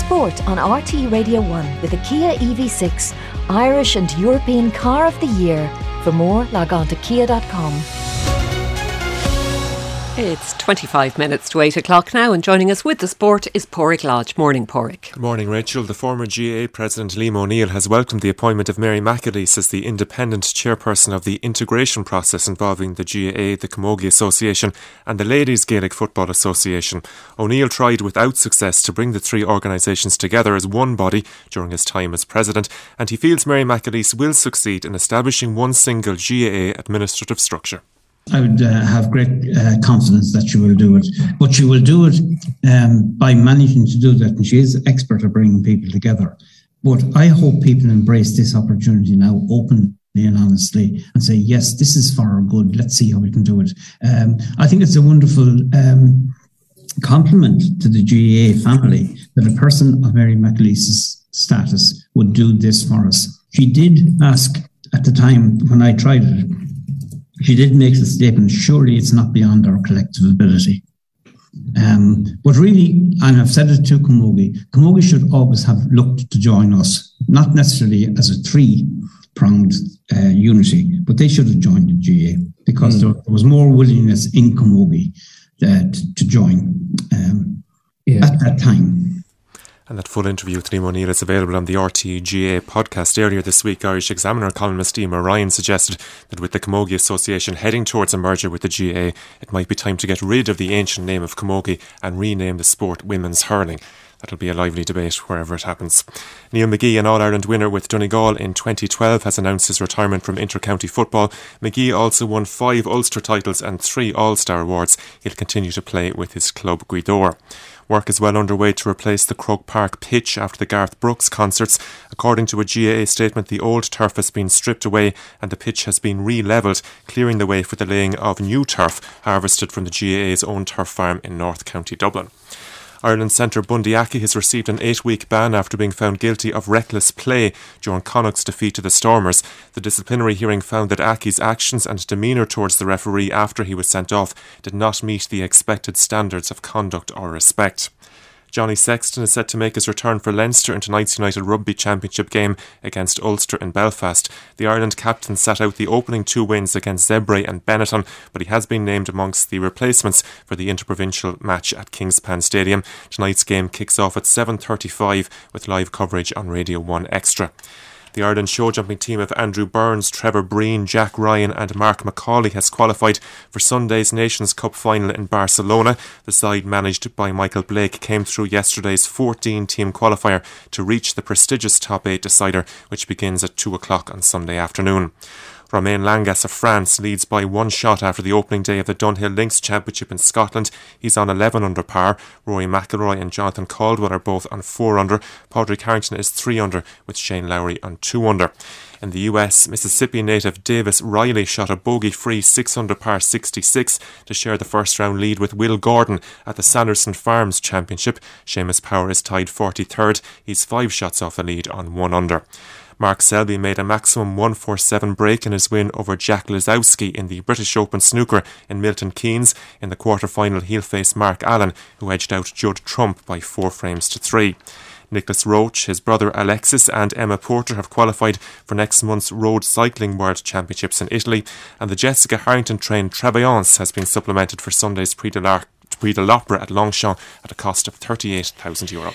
Sport on RTÉ Radio 1 with the Kia EV6, Irish and European Car of the Year. For more, log on to kia.com. It's 25 minutes to 8 o'clock now, and joining us with the sport is Pádraig Lodge. Morning, Pádraig. Good morning, Rachel. The former GAA President Liam O'Neill has welcomed the appointment of Mary McAleese as the independent chairperson of the integration process involving the GAA, the Camogie Association and the Ladies Gaelic Football Association. O'Neill tried without success to bring the three organisations together as one body during his time as president, and he feels Mary McAleese will succeed in establishing one single GAA administrative structure. I would have great confidence that she will do it. But she will do it by managing to do that. And she is expert at bringing people together. But I hope people embrace this opportunity now openly and honestly and say, yes, this is for our good. Let's see how we can do it. I think it's a wonderful compliment to the GAA family that a person of Mary McAleese's status would do this for us. She did ask at the time when I tried it, she did make the statement, surely it's not beyond our collective ability. But really, and I've said it to Camogie should always have looked to join us, not necessarily as a three-pronged unity, but they should have joined the GAA because there was more willingness in Camogie to join at that time. And that full interview with Liam O'Neill is available on the RTÉ GAA podcast. Earlier this week, Irish Examiner columnist Emer Ryan suggested that with the Camogie Association heading towards a merger with the GAA, it might be time to get rid of the ancient name of Camogie and rename the sport Women's Hurling. That'll be a lively debate wherever it happens. Neil McGee, an All-Ireland winner with Donegal in 2012, has announced his retirement from inter-county football. McGee also won 5 Ulster titles and 3 All-Star awards. He'll continue to play with his club Gweedore. Work is well underway to replace the Croke Park pitch after the Garth Brooks concerts. According to a GAA statement, the old turf has been stripped away and the pitch has been re-levelled, clearing the way for the laying of new turf harvested from the GAA's own turf farm in North County Dublin. Ireland centre Bundy Aki has received an 8-week ban after being found guilty of reckless play during Connacht's defeat to the Stormers. The disciplinary hearing found that Aki's actions and demeanour towards the referee after he was sent off did not meet the expected standards of conduct or respect. Johnny Sexton is set to make his return for Leinster in tonight's United Rugby Championship game against Ulster in Belfast. The Ireland captain sat out the opening 2 wins against Zebre and Benetton, but he has been named amongst the replacements for the interprovincial match at Kingspan Stadium. Tonight's game kicks off at 7:35 with live coverage on Radio 1 Extra. The Ireland show jumping team of Andrew Burns, Trevor Breen, Jack Ryan and Mark McCauley has qualified for Sunday's Nations Cup final in Barcelona. The side managed by Michael Blake came through yesterday's 14-team qualifier to reach the prestigious top 8 decider, which begins at 2 o'clock on Sunday afternoon. Romain Langas of France leads by 1 shot after the opening day of the Dunhill Links Championship in Scotland. He's on 11 under par. Rory McIlroy and Jonathan Caldwell are both on 4 under. Padraig Harrington is 3 under, with Shane Lowry on 2 under. In the US, Mississippi native Davis Riley shot a bogey-free 6 under par 66 to share the first-round lead with Will Gordon at the Sanderson Farms Championship. Seamus Power is tied 43rd. He's 5 shots off the lead on 1 under. Mark Selby made a maximum 147 break in his win over Jack Lisowski in the British Open snooker in Milton Keynes. In the quarter-final, he'll face Mark Allen, who edged out Judd Trump by 4 frames to 3. Nicholas Roach, his brother Alexis and Emma Porter have qualified for next month's Road Cycling World Championships in Italy, and the Jessica Harrington-trained Travaillance has been supplemented for Sunday's Prix de l'Opera at Longchamp at a cost of €38,000.